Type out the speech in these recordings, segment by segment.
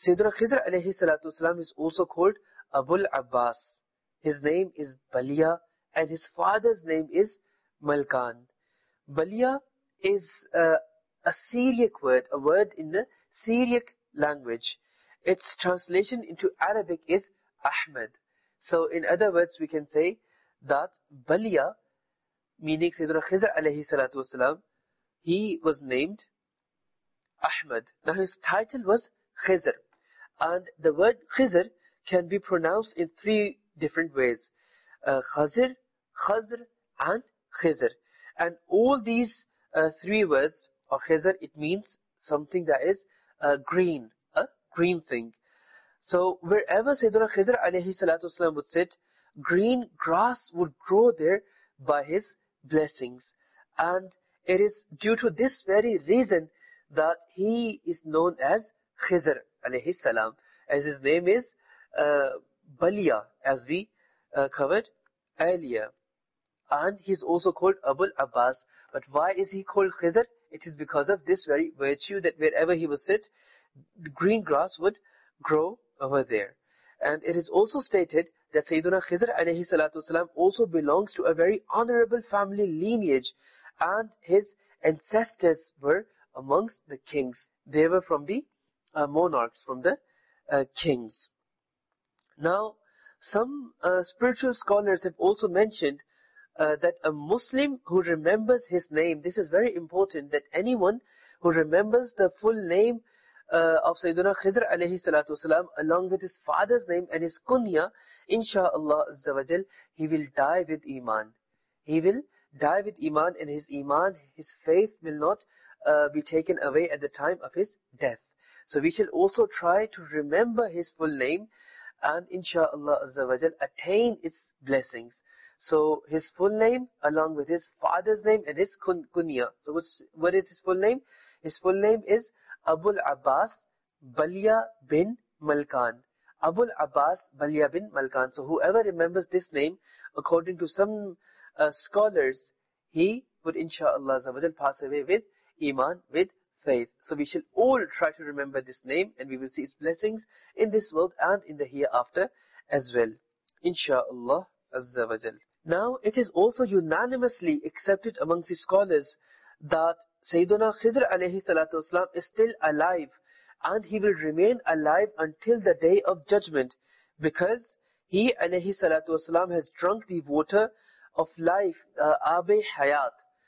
Sayyidina Khidr alayhi salatu wasalam is also called Abul Abbas. His name is Balia and his father's name is Malkan. Balia is a Syriac word, a word in the Syriac language. Its translation into Arabic is Ahmed. So in other words, we can say that Balia, meaning Sayyidina Khidr alayhi salatu wasalam, he was named Ahmed. Now his title was Khidr. And the word Khidr can be pronounced in three different ways. Khazir, Khazr and Khidr. And all these three words of Khidr, it means something that is green, a green thing. So wherever Sayyidina Khidr alayhi salatu wasalam would sit, green grass would grow there by his blessings. And it is due to this very reason that he is known as Khidr alayhi salam, as his name is Balia, as we covered earlier. And he's also called Abul Abbas. But why is he called Khidr? It is because of this very virtue that wherever he would sit, the green grass would grow over there. And it is also stated that Sayyidina Khidr alayhi salatu wasalam also belongs to a very honorable family lineage, and his ancestors were amongst the kings. They were from the monarchs, from the kings. Now, some spiritual scholars have also mentioned that a Muslim who remembers his name, this is very important, that anyone who remembers the full name of Sayyidina Khidr alayhi salatu wasalam along with his father's name and his kunya, insha'Allah azza wa jal, he will die with Iman. He will die with Iman, and his Iman, his faith will not be taken away at the time of his death. So we shall also try to remember his full name and insha'Allah azza wa jal attain its blessings. So his full name along with his father's name and his kunya. So what is his full name? His full name is Abul Abbas Balia bin Malkan. Abul Abbas Balia bin Malkan. So whoever remembers this name, according to some scholars, he would insha'Allah azza wa jal pass away with Iman, with faith. So we shall all try to remember this name, and we will see its blessings in this world and in the hereafter as well, insha'Allah azza wa jal. Now it is also unanimously accepted amongst the scholars that Sayyidina Khidr alayhi salatu wasalam is still alive, and he will remain alive until the day of judgment, because he alayhi salatu wasalam has drunk the water of life, Abe Hayat.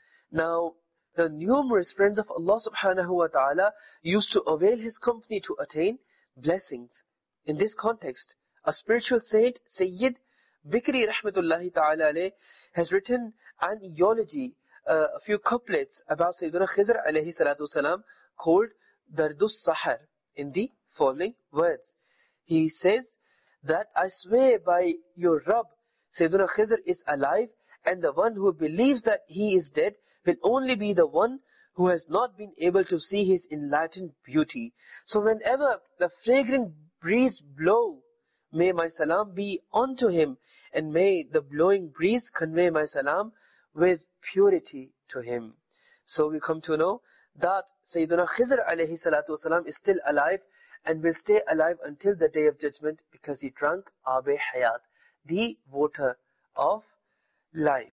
Now the numerous friends of Allah subhanahu wa ta'ala used to avail his company to attain blessings. In this context, a spiritual saint, Sayyid Bikri rahmatullahi ta'ala alayh, has written an eulogy, a few couplets about Sayyidina Khidr alayhi salatu wasalam, called Dardus Sahar, in the following words. He says that, I swear by your Rabb, Sayyidina Khidr is alive, and the one who believes that he is dead will only be the one who has not been able to see his enlightened beauty. So whenever the fragrant breeze blow, may my salam be unto him, and may the blowing breeze convey my salam with purity to him. So we come to know that Sayyidina Khidr alayhi salatu wasalam is still alive and will stay alive until the day of judgment, because he drank Abe Hayat, the water of life.